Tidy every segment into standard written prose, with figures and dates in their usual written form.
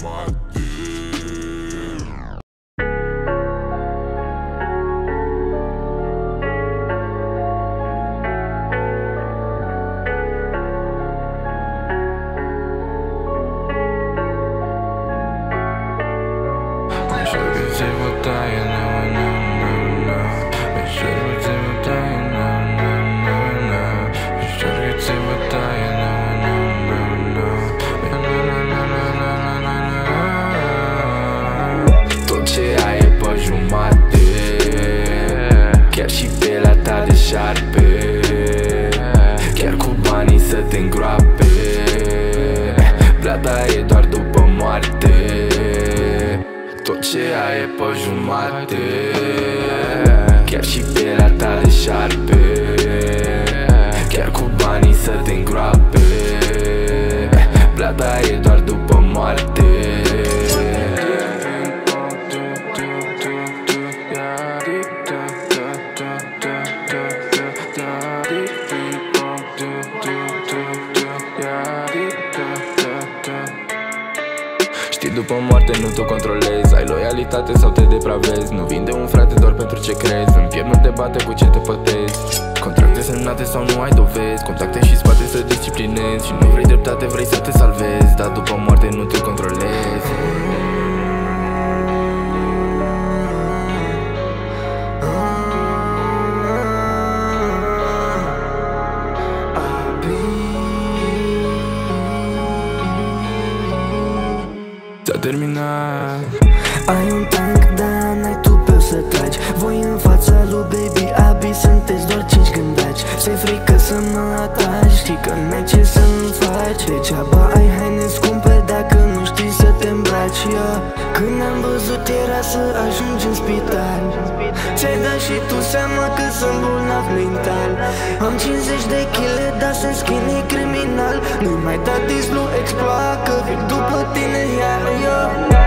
jumate. Tot ce ai e pe jumate, chiar și pielea ta de șarpe, chiar cu banii să te îngroape. Plata e doar după moarte. Tot ce ai e pe jumate, chiar și pielea ta de șarpe, chiar cu banii să te îngroape. Plata e doar după moarte. Știi, după moarte nu te controlezi. Ai loialitate sau te depravezi. Nu vinde un frate doar pentru ce crezi. În piept nu te bate cu ce te pătezi. Contracte semnate sau nu ai dovezi. Contacte și spate să disciplinezi. Și nu vrei dreptate, vrei să te salvezi. Dar după moarte nu te controlezi. S-a terminat. Ai un tank, dar n-ai tu pe să tragi. Voi în fața lui Baby Abi sunteți doar 5 gândaci. Ți-e frică să mă ataci, știi că n-ai ce să-mi faci. Degeaba ai haine scumpe dacă nu știi să te îmbraci. Când am văzut era să ajungi în spital. Ți-ai dat și tu seama că sunt bolnav mental. Am 50 de chile, dar sunt skinny criminal. Nu-i mai da dislu exploat, că vin după tine iar eu.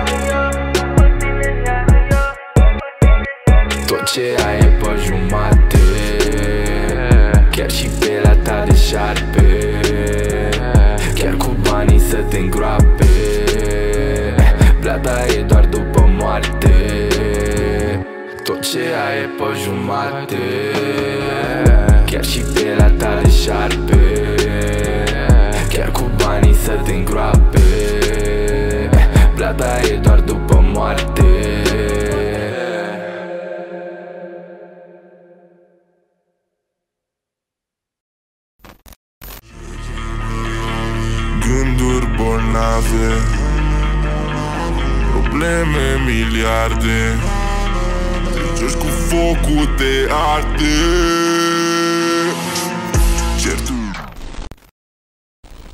Tot ce ai e pe jumate, chiar și pielea ta de șarpe, chiar cu banii să te îngroape. Plata e doar după moarte. Tot ce ai e pe jumate, chiar și pielea ta de șarpe, chiar cu banii să te îngroape. Plata e doar după moarte. Gânduri bolnave, probleme miliarde. Te joci cu focul, te arde.